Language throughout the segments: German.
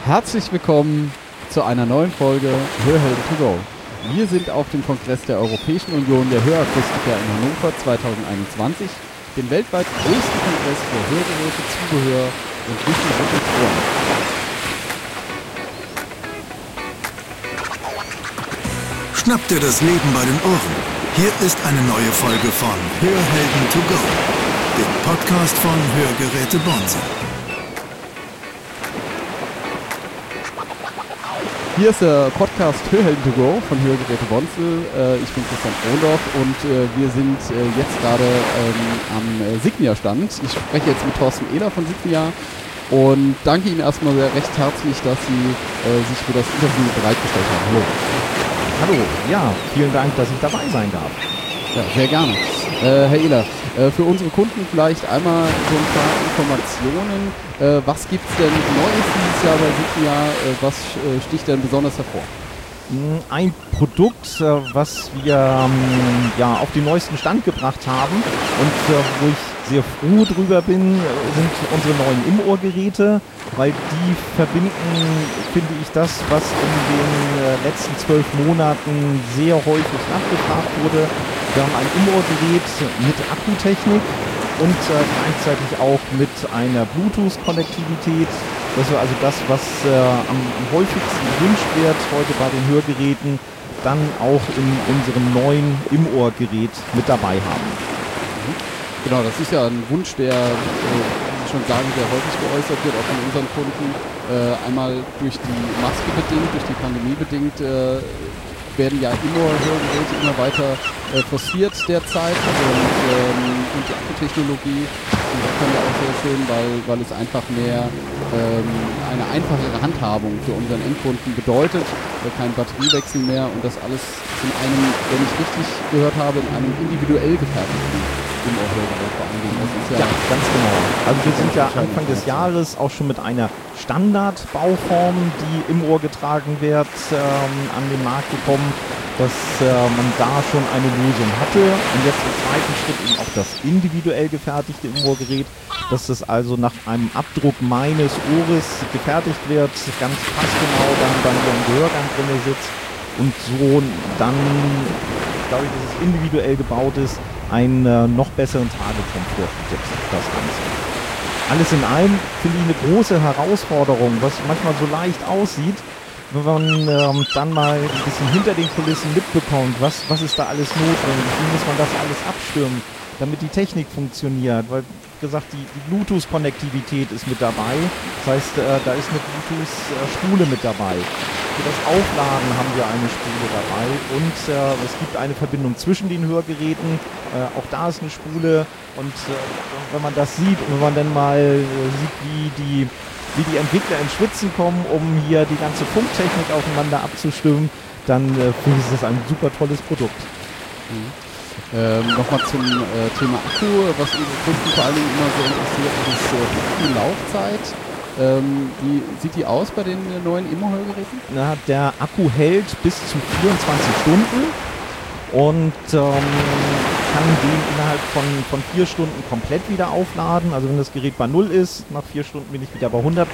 Herzlich willkommen zu einer neuen Folge Hörhelden to go. Wir sind auf dem Kongress der Europäischen Union der Hörakustiker in Hannover 2021, den weltweit größten Kongress für Hörgeräte, Zubehör und Wissen rund ums Ohr. Schnapp dir das Leben bei den Ohren. Hier ist eine neue Folge von Hörhelden to go, dem Podcast von Hörgeräte Bonse. Hier ist der Podcast Hörhelden to go von Hörgeräte Bonzel. Ich bin Christian Ohrendorf und wir sind jetzt gerade am Signia-Stand. Ich spreche jetzt mit Thorsten Ehler von Signia und danke Ihnen erstmal sehr recht herzlich, dass Sie sich für das Interview bereitgestellt haben. Hallo. Hallo, ja, vielen Dank, dass ich dabei sein darf. Ja, sehr gerne. Herr Ehler, für unsere Kunden vielleicht einmal so ein paar Informationen. Was gibt es denn Neues dieses Jahr bei Signia? Was sticht denn besonders hervor? Ein Produkt, was wir auf den neuesten Stand gebracht haben und wo ich sehr froh drüber bin, sind unsere neuen Im-Ohr-Geräte, weil die verbinden, finde ich, das, was in den letzten 12 Monaten sehr häufig nachgefragt wurde. Wir haben ein Im-Ohr-Gerät mit Akkutechnik und gleichzeitig auch mit einer Bluetooth-Konnektivität. Das ist also das, was am häufigsten gewünscht wird heute bei den Hörgeräten, dann auch in unserem neuen Im-Ohr-Gerät mit dabei haben. Genau, das ist ja ein Wunsch, der, wie Sie schon sagen, sehr häufig geäußert wird, auch von unseren Kunden. Einmal durch die Maske bedingt, durch die Pandemie bedingt, werden ja Im-Ohr-Hörgeräte immer weiter forciert derzeit und die Akkutechnologie, das kann ja auch sehr schön, weil es einfach mehr eine einfachere Handhabung für unseren Endkunden bedeutet, kein Batteriewechsel mehr und das alles in einem, wenn ich richtig gehört habe, in einem individuell gefertigten Im-Ohr-Hörgerät vor allen Dingen. Das ist ja, ganz genau. Also wir sind ja Anfang des Jahres auch schon mit einer Standardbauform, die im Ohr getragen wird, an den Markt gekommen, dass man da schon eine Lösung hatte und jetzt im zweiten Schritt eben auch das individuell gefertigte Im-Ohr-Gerät, dass das also nach einem Abdruck meines Ohres gefertigt wird, ganz passgenau dann bei Ihrem Gehörgang drin sitzt und so dann, dadurch, dass es individuell gebaut ist, einen noch besseren Tragekomfort bietet, das Ganze. Alles in allem finde ich eine große Herausforderung, was manchmal so leicht aussieht, wenn man dann mal ein bisschen hinter den Kulissen mitbekommt, was ist da alles notwendig, wie muss man das alles abstimmen, damit die Technik funktioniert, weil gesagt, die Bluetooth-Konnektivität ist mit dabei, das heißt, da ist eine Bluetooth-Spule mit dabei. Für das Aufladen haben wir eine Spule dabei und es gibt eine Verbindung zwischen den Hörgeräten, auch da ist eine Spule und wenn man das sieht und wenn man dann mal sieht, wie die Entwickler ins Schwitzen kommen, um hier die ganze Funktechnik aufeinander abzustimmen, dann finde ich das ein super tolles Produkt. Nochmal zum Thema Akku, was unsere Kunden vor allen Dingen immer so interessiert, ist die Akkulaufzeit. Wie sieht die aus bei den neuen Im-Ohr-Hörgeräten? Der Akku hält bis zu 24 Stunden und kann den innerhalb von 4 Stunden komplett wieder aufladen. Also wenn das Gerät bei 0 ist, nach 4 Stunden bin ich wieder bei 100%.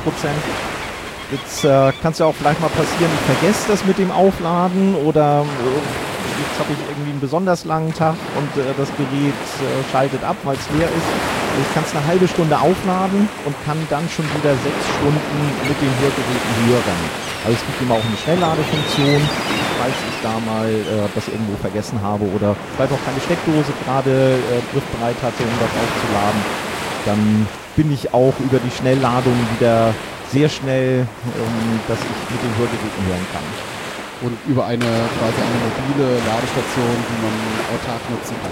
Jetzt kann es ja auch vielleicht mal passieren, ich vergesse das mit dem Aufladen oder jetzt habe ich irgendwie einen besonders langen Tag und das Gerät schaltet ab, weil es leer ist. Ich kann es eine halbe Stunde aufladen und kann dann schon wieder 6 Stunden mit den Hörgeräten hören. Also es gibt immer auch eine Schnellladefunktion, falls ich da mal das irgendwo vergessen habe oder vielleicht auch keine Steckdose gerade griffbereit hatte, um das aufzuladen. Dann bin ich auch über die Schnellladung wieder sehr schnell, dass ich mit den Hörgeräten hören kann. Und über quasi eine mobile Ladestation, die man autark nutzen kann.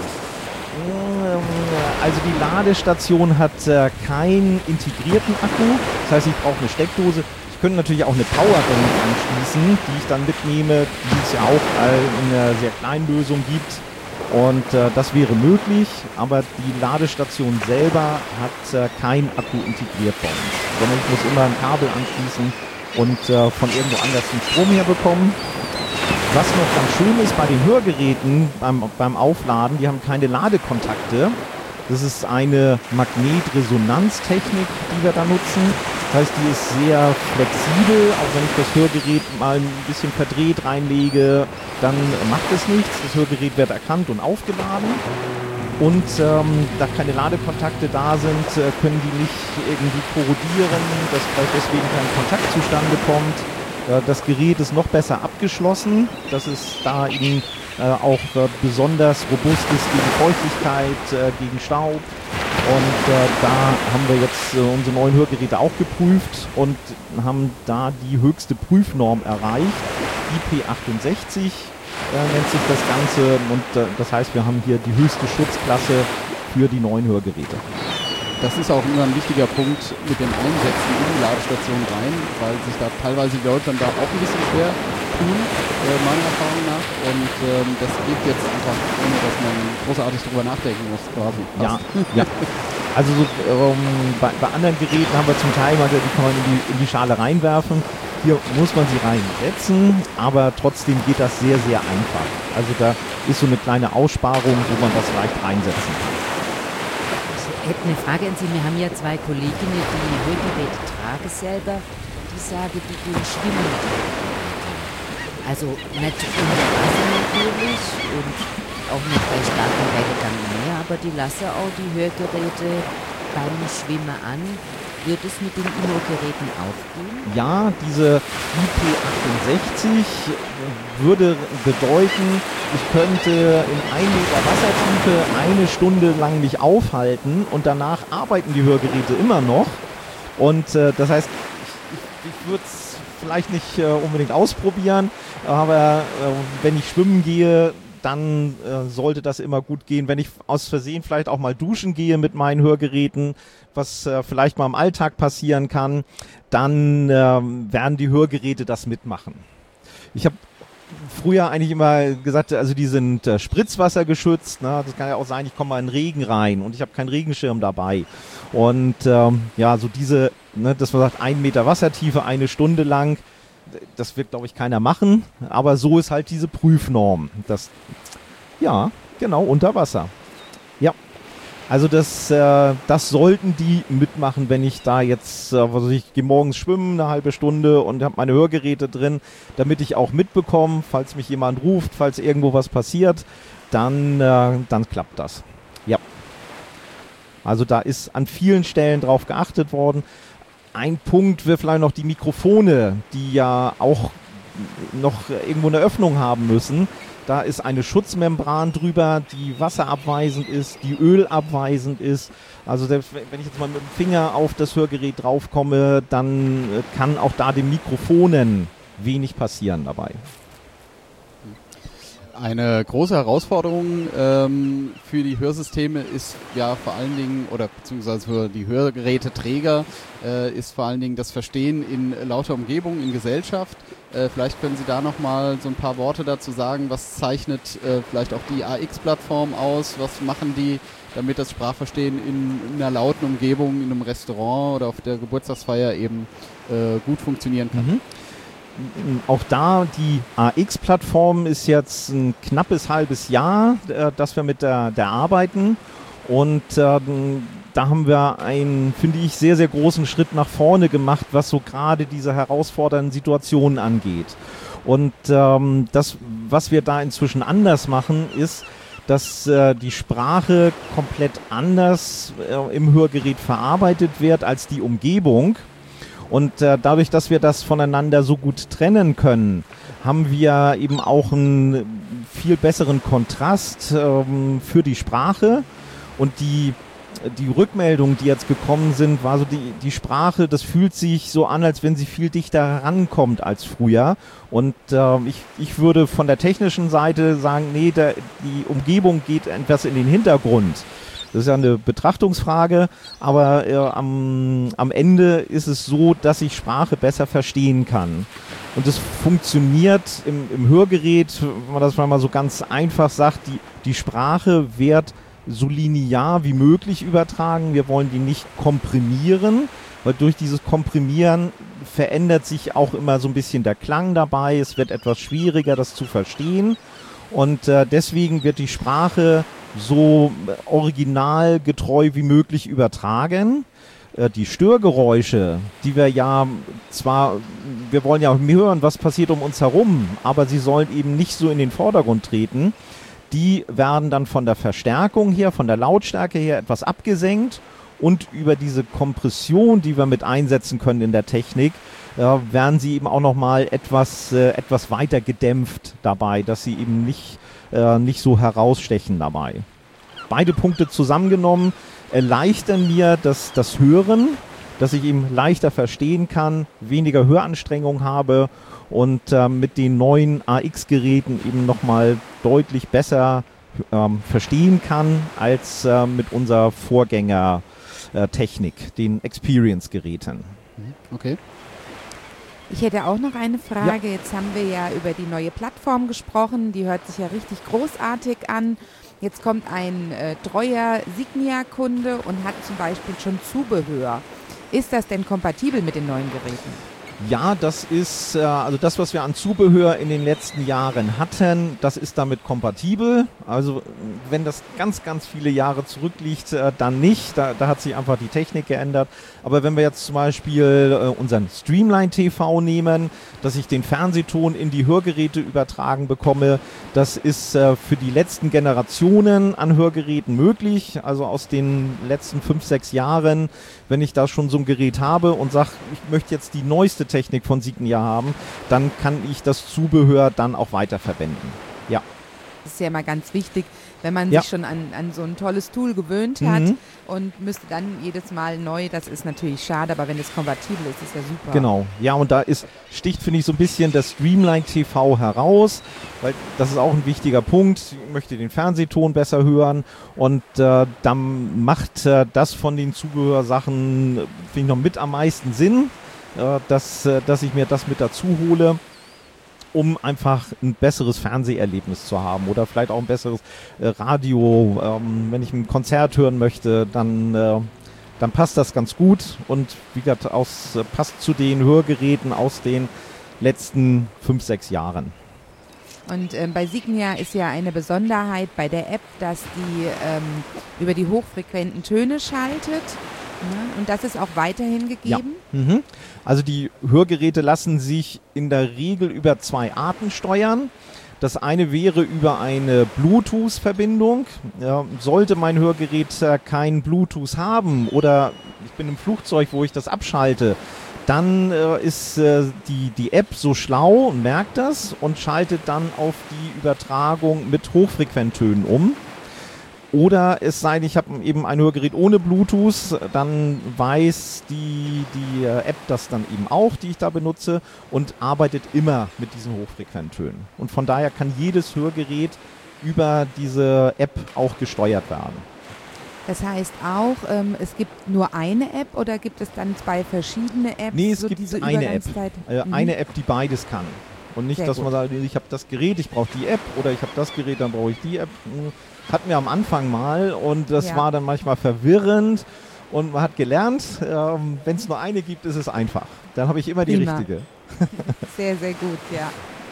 Also die Ladestation hat keinen integrierten Akku, das heißt, ich brauche eine Steckdose. Ich könnte natürlich auch eine Powerbank anschließen, die ich dann mitnehme, die es ja auch in einer sehr kleinen Lösung gibt. Und das wäre möglich, aber die Ladestation selber hat keinen Akku integriert bei uns, sondern ich muss immer ein Kabel anschließen und von irgendwo anders den Strom herbekommen. Was noch ganz schön ist bei den Hörgeräten beim Aufladen, die haben keine Ladekontakte. Das ist eine Magnetresonanztechnik, die wir da nutzen. Das heißt, die ist sehr flexibel. Auch wenn ich das Hörgerät mal ein bisschen verdreht reinlege, dann macht es nichts. Das Hörgerät wird erkannt und aufgeladen. Und da keine Ladekontakte da sind, können die nicht irgendwie korrodieren, dass vielleicht deswegen kein Kontakt zustande kommt. Das Gerät ist noch besser abgeschlossen, dass es da eben auch besonders robust ist gegen Feuchtigkeit, gegen Staub. Und da haben wir jetzt unsere neuen Hörgeräte auch geprüft und haben da die höchste Prüfnorm erreicht. IP68 nennt sich das Ganze und das heißt, wir haben hier die höchste Schutzklasse für die neuen Hörgeräte. Das ist auch immer ein wichtiger Punkt mit dem Einsetzen in die Ladestation rein, weil sich da teilweise die Leute dann da auch ein bisschen schwer tun, meiner Erfahrung nach. Und das geht jetzt einfach, ohne dass man großartig drüber nachdenken muss, quasi. Ja. Also so, bei anderen Geräten haben wir zum Teil, die kann man in die Schale reinwerfen. Hier muss man sie reinsetzen, aber trotzdem geht das sehr, sehr einfach. Also da ist so eine kleine Aussparung, wo man das leicht reinsetzen kann. Ich hätte eine Frage an Sie. Wir haben ja zwei Kolleginnen, die Hörgeräte tragen selber. Die sagen, die gehen schwimmen. Also nicht unter Wasser natürlich und auch nicht bei starkem Wellengang mehr, aber die lassen auch die Hörgeräte beim Schwimmen an. Wird es mit den INO-Geräten auch gehen? Ja, diese IP68 würde bedeuten, ich könnte in 1 Meter Wassertiefe 1 Stunde lang mich aufhalten und danach arbeiten die Hörgeräte immer noch. Und das heißt, ich würde es vielleicht nicht unbedingt ausprobieren, aber wenn ich schwimmen gehe, dann sollte das immer gut gehen. Wenn ich aus Versehen vielleicht auch mal duschen gehe mit meinen Hörgeräten, was vielleicht mal im Alltag passieren kann, dann werden die Hörgeräte das mitmachen. Ich habe früher eigentlich immer gesagt, also die sind Spritzwasser geschützt. Ne? Das kann ja auch sein, ich komme mal in den Regen rein und ich habe keinen Regenschirm dabei. Und ja, so diese, ne, dass man sagt, 1 Meter Wassertiefe, 1 Stunde lang, das wird, glaube ich, keiner machen. Aber so ist halt diese Prüfnorm. Das, ja, genau, unter Wasser. Ja, also das sollten die mitmachen, wenn ich da jetzt, ich gehe morgens schwimmen, 1 halbe Stunde und habe meine Hörgeräte drin, damit ich auch mitbekomme, falls mich jemand ruft, falls irgendwo was passiert, dann klappt das. Ja. Also da ist an vielen Stellen drauf geachtet worden. Ein Punkt wäre vielleicht noch die Mikrofone, die ja auch noch irgendwo eine Öffnung haben müssen. Da ist eine Schutzmembran drüber, die wasserabweisend ist, die ölabweisend ist. Also selbst wenn ich jetzt mal mit dem Finger auf das Hörgerät draufkomme, dann kann auch da den Mikrofonen wenig passieren dabei. Eine große Herausforderung für die Hörsysteme ist ja vor allen Dingen, oder beziehungsweise für die Hörgeräteträger, ist vor allen Dingen das Verstehen in lauter Umgebung, in Gesellschaft. Vielleicht können Sie da nochmal so ein paar Worte dazu sagen, was zeichnet vielleicht auch die AX-Plattform aus, was machen die, damit das Sprachverstehen in einer lauten Umgebung, in einem Restaurant oder auf der Geburtstagsfeier eben gut funktionieren kann. Mhm. Auch da, die AX-Plattform ist jetzt ein knappes halbes Jahr, dass wir mit der arbeiten. Und da haben wir einen, finde ich, sehr, sehr großen Schritt nach vorne gemacht, was so gerade diese herausfordernden Situationen angeht. Und das, was wir da inzwischen anders machen, ist, dass die Sprache komplett anders im Hörgerät verarbeitet wird als die Umgebung. Und dadurch, dass wir das voneinander so gut trennen können, haben wir eben auch einen viel besseren Kontrast für die Sprache. Und die Rückmeldungen, die jetzt gekommen sind, war so die Sprache, das fühlt sich so an, als wenn sie viel dichter herankommt als früher. Und ich würde von der technischen Seite sagen, nee, die Umgebung geht etwas in den Hintergrund. Das ist ja eine Betrachtungsfrage, aber am Ende ist es so, dass ich Sprache besser verstehen kann. Und es funktioniert im Hörgerät, wenn man das mal so ganz einfach sagt, die Sprache wird so linear wie möglich übertragen. Wir wollen die nicht komprimieren, weil durch dieses Komprimieren verändert sich auch immer so ein bisschen der Klang dabei. Es wird etwas schwieriger, das zu verstehen. Und deswegen wird die Sprache so originalgetreu wie möglich übertragen. die Störgeräusche, die wir wir wollen ja hören, was passiert um uns herum, aber sie sollen eben nicht so in den Vordergrund treten. Die werden dann von der Verstärkung her, von der Lautstärke her etwas abgesenkt und über diese Kompression, die wir mit einsetzen können in der Technik, werden sie eben auch nochmal etwas weiter gedämpft dabei, dass sie eben nicht so herausstechen dabei. Beide Punkte zusammengenommen erleichtern mir das Hören, dass ich eben leichter verstehen kann, weniger Höranstrengung habe und mit den neuen AX-Geräten eben nochmal deutlich besser verstehen kann als mit unserer Vorgängertechnik, den Experience-Geräten. Okay. Ich hätte auch noch eine Frage. Ja. Jetzt haben wir ja über die neue Plattform gesprochen. Die hört sich ja richtig großartig an. Jetzt kommt ein treuer Signia-Kunde und hat zum Beispiel schon Zubehör. Ist das denn kompatibel mit den neuen Geräten? Ja, das ist, also das, was wir an Zubehör in den letzten Jahren hatten, das ist damit kompatibel. Also wenn das ganz, ganz viele Jahre zurückliegt, dann nicht. Da hat sich einfach die Technik geändert. Aber wenn wir jetzt zum Beispiel unseren Streamline TV nehmen, dass ich den Fernsehton in die Hörgeräte übertragen bekomme, das ist für die letzten Generationen an Hörgeräten möglich. Also aus den letzten 5, 6 Jahren, wenn ich da schon so ein Gerät habe und sage, ich möchte jetzt die neueste Technik von Signia haben, dann kann ich das Zubehör dann auch weiterverwenden. Ja. Das ist ja immer ganz wichtig, wenn man sich schon an so ein tolles Tool gewöhnt hat und müsste dann jedes Mal neu, das ist natürlich schade, aber wenn es kompatibel ist, ist ja super. Genau, ja, und da sticht, finde ich, so ein bisschen das Streamline TV heraus, weil das ist auch ein wichtiger Punkt. Ich möchte den Fernsehton besser hören und dann macht das von den Zubehörsachen, finde ich, noch mit am meisten Sinn, dass ich mir das mit dazu hole, um einfach ein besseres Fernseherlebnis zu haben oder vielleicht auch ein besseres Radio. Wenn ich ein Konzert hören möchte, dann passt das ganz gut und wie gesagt, passt zu den Hörgeräten aus den letzten 5, 6 Jahren. Und bei Signia ist ja eine Besonderheit bei der App, dass die über die hochfrequenten Töne schaltet. Ja, und das ist auch weiterhin gegeben? Ja. Also die Hörgeräte lassen sich in der Regel über 2 Arten steuern. Das eine wäre über eine Bluetooth-Verbindung. Sollte mein Hörgerät kein Bluetooth haben oder ich bin im Flugzeug, wo ich das abschalte, dann ist die App so schlau und merkt das und schaltet dann auf die Übertragung mit Hochfrequenttönen um. Oder es sei denn, ich habe eben ein Hörgerät ohne Bluetooth, dann weiß die App das dann eben auch, die ich da benutze und arbeitet immer mit diesen Hochfrequenttönen. Und von daher kann jedes Hörgerät über diese App auch gesteuert werden. Das heißt auch, es gibt nur eine App oder gibt es dann 2 verschiedene Apps? Nee, es gibt diese eine App. Eine App, die beides kann. Und nicht, dass man sagt, ich habe das Gerät, ich brauche die App oder ich habe das Gerät, dann brauche ich die App. Hatten wir am Anfang mal und das war dann manchmal verwirrend und man hat gelernt, wenn es nur eine gibt, ist es einfach. Dann habe ich immer die richtige. Sehr, sehr gut, ja.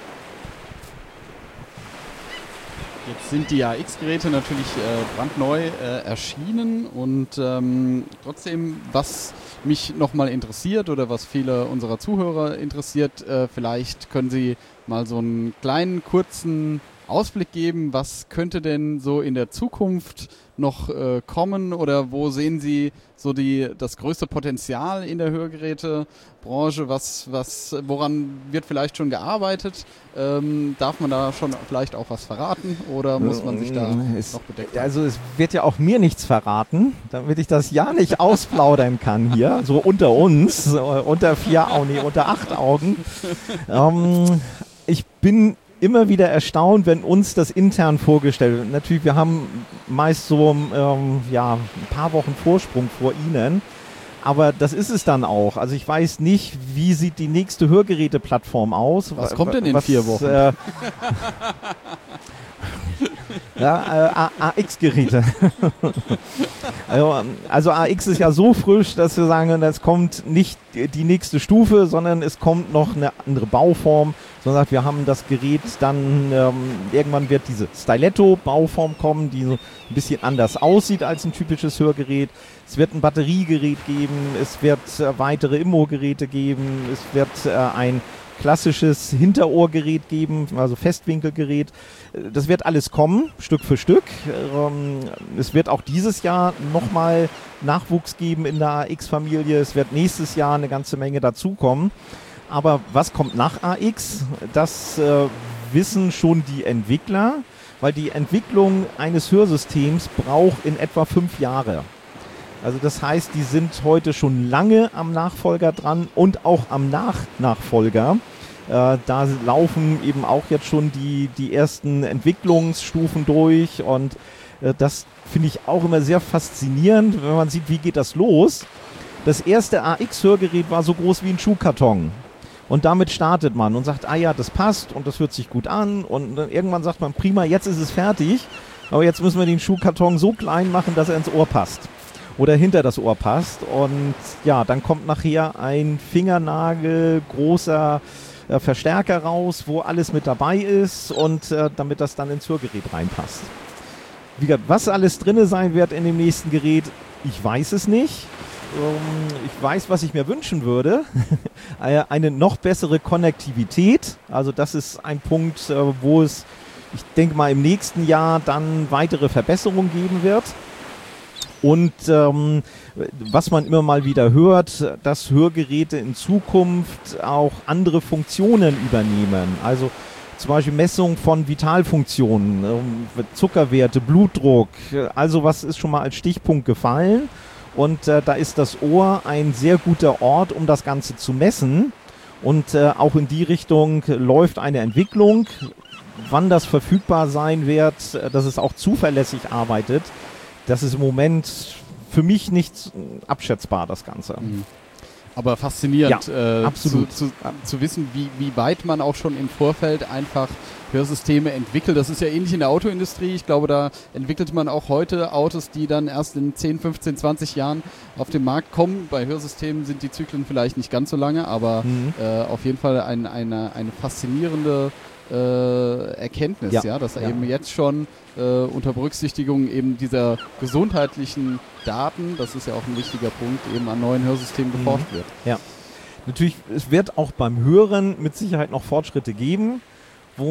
Jetzt sind die AX-Geräte natürlich brandneu erschienen und trotzdem, was mich nochmal interessiert oder was viele unserer Zuhörer interessiert, vielleicht können Sie mal so einen kleinen, kurzen Ausblick geben, was könnte denn so in der Zukunft noch kommen oder wo sehen Sie so das größte Potenzial in der Hörgerätebranche? Woran wird vielleicht schon gearbeitet? Darf man da schon vielleicht auch was verraten oder muss man sich da noch bedecken? Also es wird ja auch mir nichts verraten, damit ich das ja nicht ausplaudern kann hier, so unter uns, unter 8 Augen. Ich bin immer wieder erstaunt, wenn uns das intern vorgestellt wird. Natürlich, wir haben meist so ein paar Wochen Vorsprung vor Ihnen, aber das ist es dann auch. Also ich weiß nicht, wie sieht die nächste Hörgeräteplattform aus. Was kommt denn in 4 Wochen? AX-Geräte. Also AX ist ja so frisch, dass wir sagen, es kommt nicht die nächste Stufe, sondern es kommt noch eine andere Bauform. sondern sagt, wir haben das Gerät dann, irgendwann wird diese Styletto-Bauform kommen, die so ein bisschen anders aussieht als ein typisches Hörgerät. Es wird ein Batteriegerät geben, es wird weitere Immo-Geräte geben, es wird ein klassisches Hinterohrgerät geben, also Festwinkelgerät. Das wird alles kommen, Stück für Stück. Es wird auch dieses Jahr nochmal Nachwuchs geben in der AX-Familie. Es wird nächstes Jahr eine ganze Menge dazukommen. Aber was kommt nach AX? Das wissen schon die Entwickler, weil die Entwicklung eines Hörsystems braucht in etwa 5 Jahre. Also das heißt, die sind heute schon lange am Nachfolger dran und auch am Nachfolger. Da laufen eben auch jetzt schon die ersten Entwicklungsstufen durch und das finde ich auch immer sehr faszinierend, wenn man sieht, wie geht das los. Das erste AX-Hörgerät war so groß wie ein Schuhkarton. Und damit startet man und sagt, ah ja, das passt und das hört sich gut an. Und dann irgendwann sagt man, prima, jetzt ist es fertig. Aber jetzt müssen wir den Schuhkarton so klein machen, dass er ins Ohr passt. Oder hinter das Ohr passt. Und ja, dann kommt nachher ein Fingernagel großer Verstärker raus, wo alles mit dabei ist und damit das dann ins Hörgerät reinpasst. Wie gesagt, was alles drin sein wird in dem nächsten Gerät, ich weiß es nicht. Ich weiß, was ich mir wünschen würde. Eine noch bessere Konnektivität. Also das ist ein Punkt, wo es, ich denke mal, im nächsten Jahr dann weitere Verbesserungen geben wird. Und was man immer mal wieder hört, dass Hörgeräte in Zukunft auch andere Funktionen übernehmen. Also zum Beispiel Messung von Vitalfunktionen, Zuckerwerte, Blutdruck. Also was ist schon mal als Stichpunkt gefallen. Und da ist das Ohr ein sehr guter Ort, um das Ganze zu messen. Und auch in die Richtung läuft eine Entwicklung. Wann das verfügbar sein wird, dass es auch zuverlässig arbeitet, das ist im Moment für mich nicht abschätzbar, das Ganze. Aber faszinierend, ja, absolut. Zu wissen, wie weit man auch schon im Vorfeld einfach Hörsysteme entwickelt. Das ist ja ähnlich in der Autoindustrie. Ich glaube, da entwickelt man auch heute Autos, die dann erst in 10, 15, 20 Jahren auf den Markt kommen. Bei Hörsystemen sind die Zyklen vielleicht nicht ganz so lange, aber auf jeden Fall eine faszinierende Erkenntnis, ja, dass eben jetzt schon unter Berücksichtigung eben dieser gesundheitlichen Daten, das ist ja auch ein wichtiger Punkt, eben an neuen Hörsystemen geforscht wird. Ja, natürlich, es wird auch beim Hören mit Sicherheit noch Fortschritte geben, wo,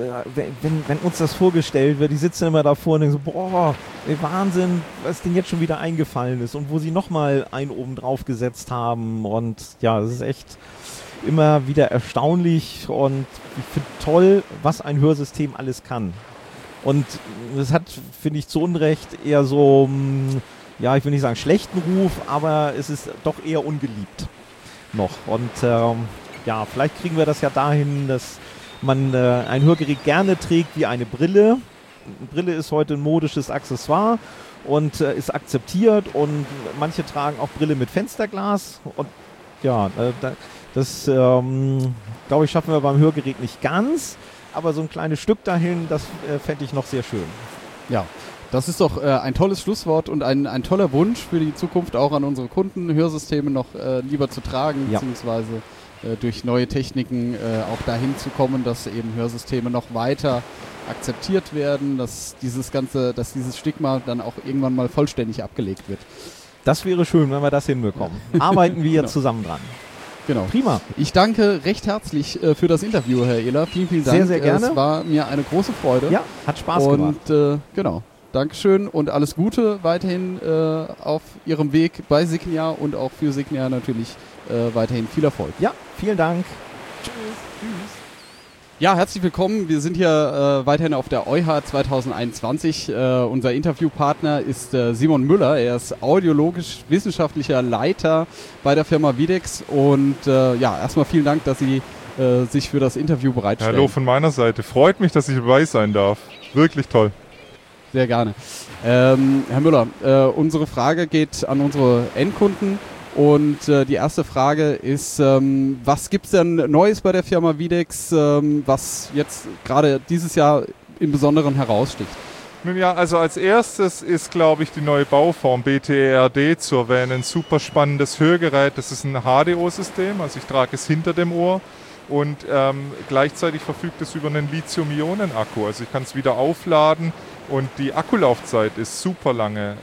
wenn uns das vorgestellt wird, die sitzen immer davor und denken so, boah, ey, Wahnsinn, was denen jetzt schon wieder eingefallen ist und wo sie nochmal einen oben drauf gesetzt haben und ja, das ist echt immer wieder erstaunlich und ich finde toll, was ein Hörsystem alles kann. Und das hat, finde ich, zu Unrecht eher so, ja, ich will nicht sagen schlechten Ruf, aber es ist doch eher ungeliebt noch. Und ja, vielleicht kriegen wir das ja dahin, dass man ein Hörgerät gerne trägt wie eine Brille. Eine Brille ist heute ein modisches Accessoire und ist akzeptiert und manche tragen auch Brille mit Fensterglas und ja, das, glaube ich, schaffen wir beim Hörgerät nicht ganz, aber so ein kleines Stück dahin, das fände ich noch sehr schön. Ja, das ist doch ein tolles Schlusswort und ein toller Wunsch für die Zukunft auch an unsere Kunden, Hörsysteme noch lieber zu tragen, beziehungsweise durch neue Techniken auch dahin zu kommen, dass eben Hörsysteme noch weiter akzeptiert werden, dass dieses Stigma dann auch irgendwann mal vollständig abgelegt wird. Das wäre schön, wenn wir das hinbekommen. Arbeiten wir jetzt zusammen dran. Genau. Prima. Ich danke recht herzlich für das Interview, Herr Ehler. Vielen, vielen Dank. Sehr, sehr gerne. Es war mir eine große Freude. Ja, hat Spaß gemacht. Und genau. Dankeschön und alles Gute weiterhin auf Ihrem Weg bei Signia und auch für Signia natürlich weiterhin viel Erfolg. Ja, vielen Dank. Tschüss. Ja, herzlich willkommen. Wir sind hier weiterhin auf der EuH 2021. Unser Interviewpartner ist Simon Müller. Er ist audiologisch-wissenschaftlicher Leiter bei der Firma Videx. Und ja, erstmal vielen Dank, dass Sie sich für das Interview bereitstellen. Hallo von meiner Seite. Freut mich, dass ich dabei sein darf. Wirklich toll. Sehr gerne. Herr Müller, unsere Frage geht an unsere Endkunden. Und die erste Frage ist, was gibt es denn Neues bei der Firma Videx, was jetzt gerade dieses Jahr im Besonderen heraussticht? Nun ja, also als erstes ist, glaube ich, die neue Bauform BTERD zu erwähnen. Ein super spannendes Hörgerät. Das ist ein HDO-System, also ich trage es hinter dem Ohr und gleichzeitig verfügt es über einen Lithium-Ionen-Akku. Also ich kann es wieder aufladen und die Akkulaufzeit ist super lange.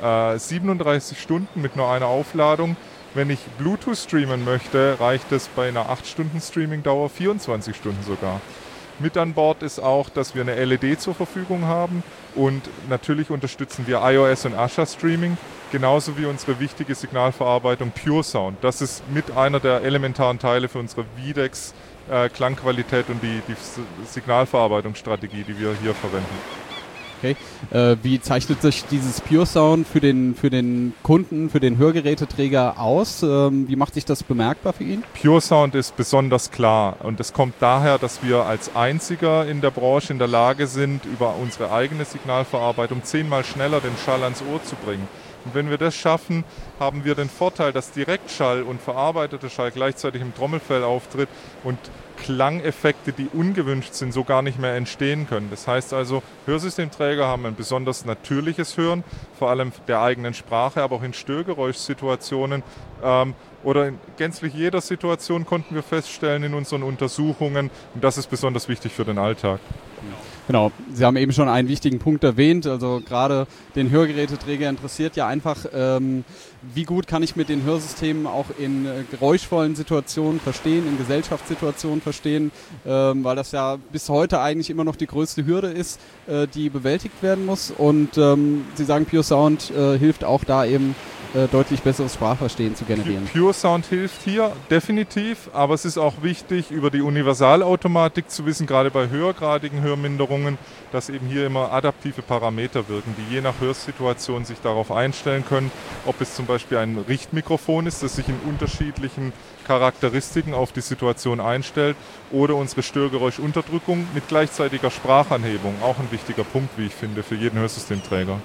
37 Stunden mit nur einer Aufladung. Wenn ich Bluetooth streamen möchte, reicht es bei einer 8-Stunden-Streaming-Dauer 24 Stunden sogar. Mit an Bord ist auch, dass wir eine LED zur Verfügung haben und natürlich unterstützen wir iOS und Asha Streaming, genauso wie unsere wichtige Signalverarbeitung Pure Sound. Das ist mit einer der elementaren Teile für unsere Videx Klangqualität und die Signalverarbeitungsstrategie, die wir hier verwenden. Okay. Wie zeichnet sich dieses Pure Sound für den Kunden, für den Hörgeräteträger aus? Wie macht sich das bemerkbar für ihn? Pure Sound ist besonders klar und es kommt daher, dass wir als einziger in der Branche in der Lage sind, über unsere eigene Signalverarbeitung 10-mal schneller den Schall ans Ohr zu bringen. Und wenn wir das schaffen, haben wir den Vorteil, dass Direktschall und verarbeiteter Schall gleichzeitig im Trommelfell auftritt und Klangeffekte, die ungewünscht sind, so gar nicht mehr entstehen können. Das heißt also, Hörsystemträger haben ein besonders natürliches Hören, vor allem der eigenen Sprache, aber auch in Störgeräuschsituationen oder in gänzlich jeder Situation konnten wir feststellen in unseren Untersuchungen, und das ist besonders wichtig für den Alltag. Genau, Sie haben eben schon einen wichtigen Punkt erwähnt, also gerade den Hörgeräteträger interessiert ja einfach, wie gut kann ich mit den Hörsystemen auch in geräuschvollen Situationen verstehen, in Gesellschaftssituationen verstehen, weil das ja bis heute eigentlich immer noch die größte Hürde ist, die bewältigt werden muss und Sie sagen, Pure Sound hilft auch da eben deutlich besseres Sprachverstehen zu generieren. Pure Sound hilft hier definitiv, aber es ist auch wichtig, über die Universalautomatik zu wissen, gerade bei höhergradigen Hörminderungen, dass eben hier immer adaptive Parameter wirken, die je nach Hörsituation sich darauf einstellen können, ob es zum Beispiel ein Richtmikrofon ist, das sich in unterschiedlichen Charakteristiken auf die Situation einstellt, oder unsere Störgeräuschunterdrückung mit gleichzeitiger Sprachanhebung, auch ein wichtiger Punkt, wie ich finde, für jeden Hörsystemträger.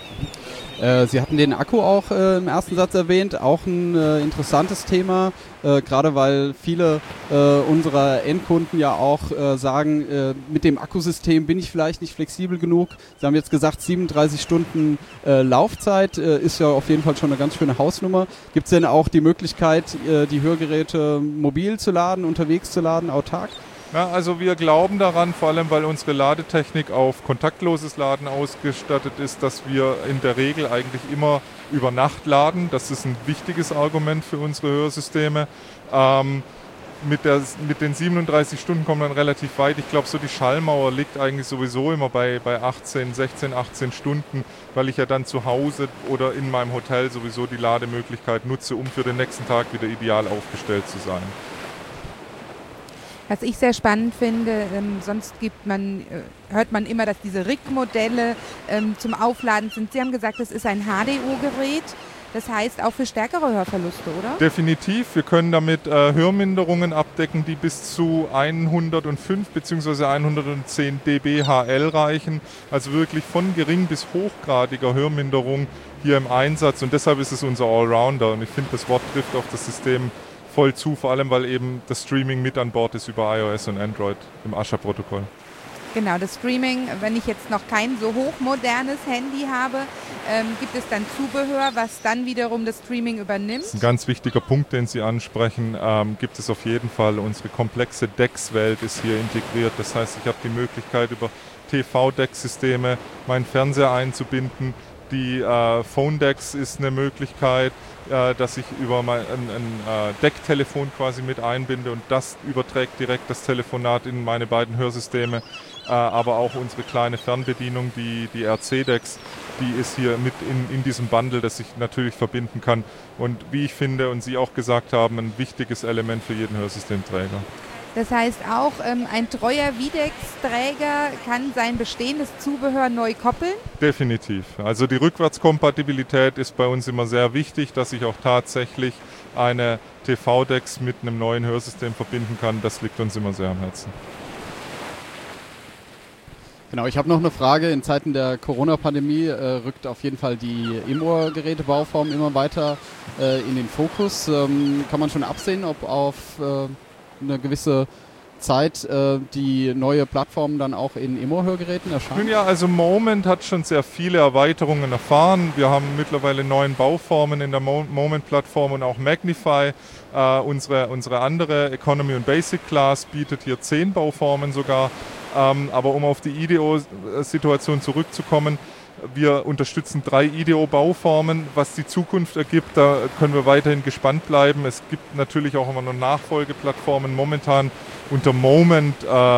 Sie hatten den Akku auch im ersten Satz erwähnt, auch ein interessantes Thema, gerade weil viele unserer Endkunden ja auch sagen, mit dem Akkusystem bin ich vielleicht nicht flexibel genug. Sie haben jetzt gesagt, 37 Stunden Laufzeit ist ja auf jeden Fall schon eine ganz schöne Hausnummer. Gibt es denn auch die Möglichkeit, die Hörgeräte mobil zu laden, unterwegs zu laden, autark? Ja, also wir glauben daran, vor allem weil unsere Ladetechnik auf kontaktloses Laden ausgestattet ist, dass wir in der Regel eigentlich immer über Nacht laden. Das ist ein wichtiges Argument für unsere Hörsysteme. Mit den 37 Stunden kommen wir dann relativ weit. Ich glaube, so die Schallmauer liegt eigentlich sowieso immer bei 16, 18 Stunden, weil ich ja dann zu Hause oder in meinem Hotel sowieso die Lademöglichkeit nutze, um für den nächsten Tag wieder ideal aufgestellt zu sein. Was ich sehr spannend finde, sonst hört man immer, dass diese RIG-Modelle zum Aufladen sind. Sie haben gesagt, das ist ein HDO-Gerät. Das heißt auch für stärkere Hörverluste, oder? Definitiv. Wir können damit Hörminderungen abdecken, die bis zu 105 bzw. 110 dB HL reichen. Also wirklich von gering bis hochgradiger Hörminderung hier im Einsatz. Und deshalb ist es unser Allrounder. Und ich finde, das Wort trifft auf das System voll zu, vor allem weil eben das Streaming mit an Bord ist über iOS und Android im Asha-Protokoll. Genau, das Streaming, wenn ich jetzt noch kein so hochmodernes Handy habe, gibt es dann Zubehör, was dann wiederum das Streaming übernimmt? Das ist ein ganz wichtiger Punkt, den Sie ansprechen. Gibt es auf jeden Fall. Unsere komplexe DeX-Welt ist hier integriert. Das heißt, ich habe die Möglichkeit, über TV-DeX-Systeme meinen Fernseher einzubinden. Die Phone-DeX ist eine Möglichkeit, dass ich über ein DeC-Telefon quasi mit einbinde und das überträgt direkt das Telefonat in meine beiden Hörsysteme. Aber auch unsere kleine Fernbedienung, die RC-DeX, die ist hier mit in diesem Bundle, das ich natürlich verbinden kann. Und wie ich finde und Sie auch gesagt haben, ein wichtiges Element für jeden Hörsystemträger. Das heißt auch, ein treuer Videx-Träger kann sein bestehendes Zubehör neu koppeln? Definitiv. Also die Rückwärtskompatibilität ist bei uns immer sehr wichtig, dass ich auch tatsächlich eine TV-DeX mit einem neuen Hörsystem verbinden kann. Das liegt uns immer sehr am Herzen. Genau, ich habe noch eine Frage. In Zeiten der Corona-Pandemie rückt auf jeden Fall die Im-Ohr-Gerätebauform immer weiter in den Fokus. Kann man schon absehen, ob auf eine gewisse Zeit die neue Plattform dann auch in Immo-Hörgeräten erscheint? Nun ja, also Moment hat schon sehr viele Erweiterungen erfahren. Wir haben mittlerweile 9 Bauformen in der Moment-Plattform und auch Magnify. Unsere andere Economy und Basic Class bietet hier 10 Bauformen sogar. Aber um auf die IDEO-Situation zurückzukommen, wir unterstützen 3 IDEO-Bauformen. Was die Zukunft ergibt, da können wir weiterhin gespannt bleiben. Es gibt natürlich auch immer noch Nachfolgeplattformen. Momentan unter Moment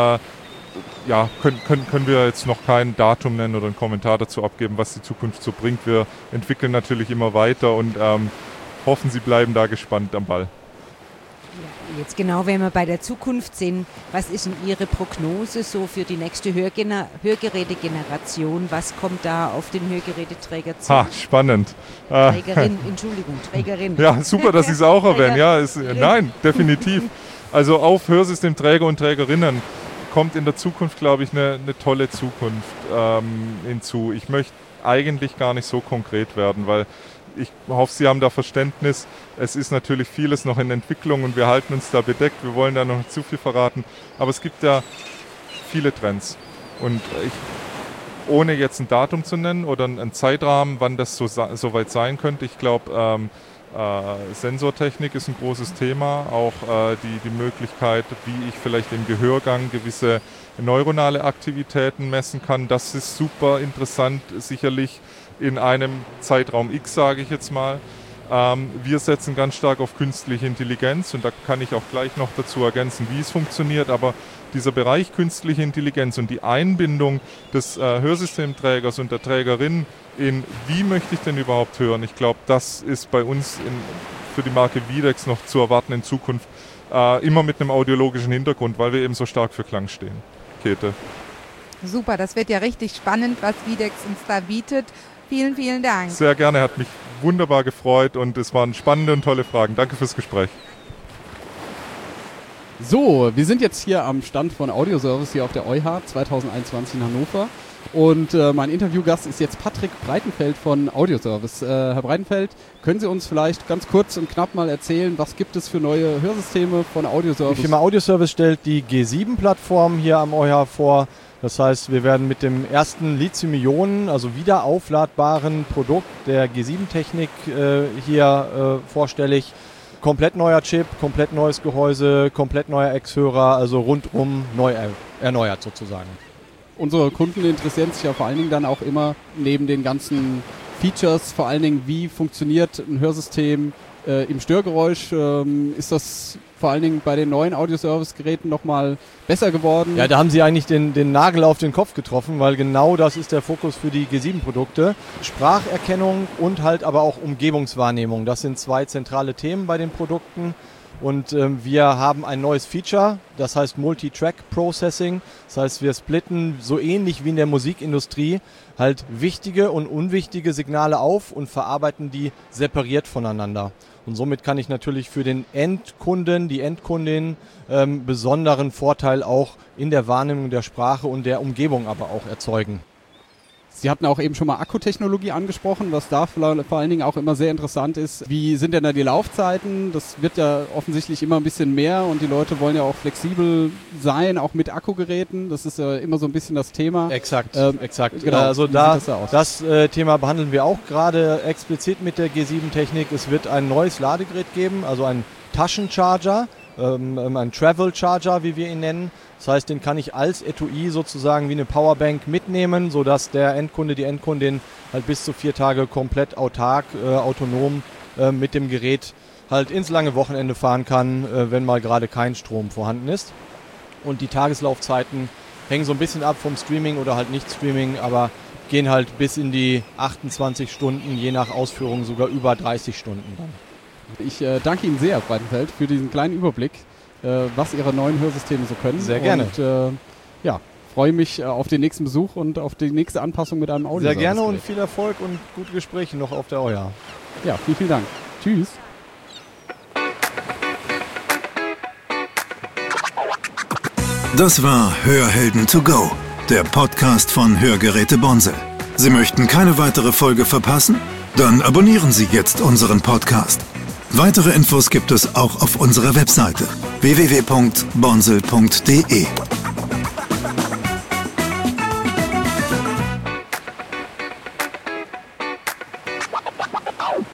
können wir jetzt noch kein Datum nennen oder einen Kommentar dazu abgeben, was die Zukunft so bringt. Wir entwickeln natürlich immer weiter und hoffen, Sie bleiben da gespannt am Ball. Jetzt genau, wenn wir bei der Zukunft sind, was ist denn Ihre Prognose so für die nächste Hörgerätegeneration? Was kommt da auf den Hörgeräteträger zu? Spannend. Trägerin. Ja, super, dass Sie es auch erwähnen. Ja, nein, definitiv. Also auf Hörsystemträger und Trägerinnen kommt in der Zukunft, glaube ich, eine tolle Zukunft hinzu. Ich möchte eigentlich gar nicht so konkret werden, weil ich hoffe, Sie haben da Verständnis. Es ist natürlich vieles noch in Entwicklung und wir halten uns da bedeckt. Wir wollen da noch nicht zu viel verraten. Aber es gibt ja viele Trends. Und ohne jetzt ein Datum zu nennen oder einen Zeitrahmen, wann das so weit sein könnte, ich glaube, Sensortechnik ist ein großes Thema. Auch die Möglichkeit, wie ich vielleicht im Gehörgang gewisse neuronale Aktivitäten messen kann. Das ist super interessant, sicherlich in einem Zeitraum X, sage ich jetzt mal. Wir setzen ganz stark auf künstliche Intelligenz und da kann ich auch gleich noch dazu ergänzen, wie es funktioniert. Aber dieser Bereich künstliche Intelligenz und die Einbindung des Hörsystemträgers und der Trägerin in, wie möchte ich denn überhaupt hören? Ich glaube, das ist bei uns für die Marke Videx noch zu erwarten in Zukunft, immer mit einem audiologischen Hintergrund, weil wir eben so stark für Klang stehen. Käthe. Super, das wird ja richtig spannend, was Videx uns da bietet. Vielen, vielen Dank. Sehr gerne, hat mich wunderbar gefreut und es waren spannende und tolle Fragen. Danke fürs Gespräch. So, wir sind jetzt hier am Stand von Audioservice hier auf der EuHA 2021 in Hannover. Und mein Interviewgast ist jetzt Patrick Breitenfeld von Audioservice. Herr Breitenfeld, können Sie uns vielleicht ganz kurz und knapp mal erzählen, was gibt es für neue Hörsysteme von Audioservice? Die Firma Audioservice stellt die G7-Plattform hier am EuHA vor. Das heißt, wir werden mit dem ersten Lithium-Ionen, also wieder aufladbaren Produkt der G7-Technik hier vorstellig. Komplett neuer Chip, komplett neues Gehäuse, komplett neuer Ex-Hörer, also rundum neu erneuert sozusagen. Unsere Kunden interessieren sich ja vor allen Dingen dann auch immer neben den ganzen Features, vor allen Dingen, wie funktioniert ein Hörsystem im Störgeräusch. Ist das vor allen Dingen bei den neuen Audioservice-Geräten nochmal besser geworden? Ja, da haben Sie eigentlich den Nagel auf den Kopf getroffen, weil genau das ist der Fokus für die G7-Produkte. Spracherkennung und halt aber auch Umgebungswahrnehmung. Das sind 2 zentrale Themen bei den Produkten. Und wir haben ein neues Feature, das heißt Multi-Track Processing. Das heißt, wir splitten so ähnlich wie in der Musikindustrie halt wichtige und unwichtige Signale auf und verarbeiten die separiert voneinander. Und somit kann ich natürlich für den Endkunden, die Endkundin besonderen Vorteil auch in der Wahrnehmung der Sprache und der Umgebung aber auch erzeugen. Sie hatten auch eben schon mal Akkutechnologie angesprochen, was da vor allen Dingen auch immer sehr interessant ist. Wie sind denn da die Laufzeiten? Das wird ja offensichtlich immer ein bisschen mehr und die Leute wollen ja auch flexibel sein, auch mit Akkugeräten. Das ist ja immer so ein bisschen das Thema. Exakt. Genau. Also das Thema behandeln wir auch gerade explizit mit der G7-Technik. Es wird ein neues Ladegerät geben, also ein Taschencharger, ein Travel Charger, wie wir ihn nennen. Das heißt, den kann ich als Etui sozusagen wie eine Powerbank mitnehmen, sodass der Endkunde, die Endkundin halt bis zu 4 Tage komplett autark, autonom mit dem Gerät halt ins lange Wochenende fahren kann, wenn mal gerade kein Strom vorhanden ist. Und die Tageslaufzeiten hängen so ein bisschen ab vom Streaming oder halt nicht Streaming, aber gehen halt bis in die 28 Stunden, je nach Ausführung sogar über 30 Stunden dann. Ich danke Ihnen sehr, Herr Breitenfeld, für diesen kleinen Überblick, was Ihre neuen Hörsysteme so können. Sehr gerne. Und freue mich auf den nächsten Besuch und auf die nächste Anpassung mit einem Audio. Sehr gerne und viel Erfolg und gute Gespräche noch auf der EuHA. Ja, vielen Dank. Tschüss. Das war Hörhelden to go, der Podcast von Hörgeräte Bonsel. Sie möchten keine weitere Folge verpassen? Dann abonnieren Sie jetzt unseren Podcast. Weitere Infos gibt es auch auf unserer Webseite www.bonsel.de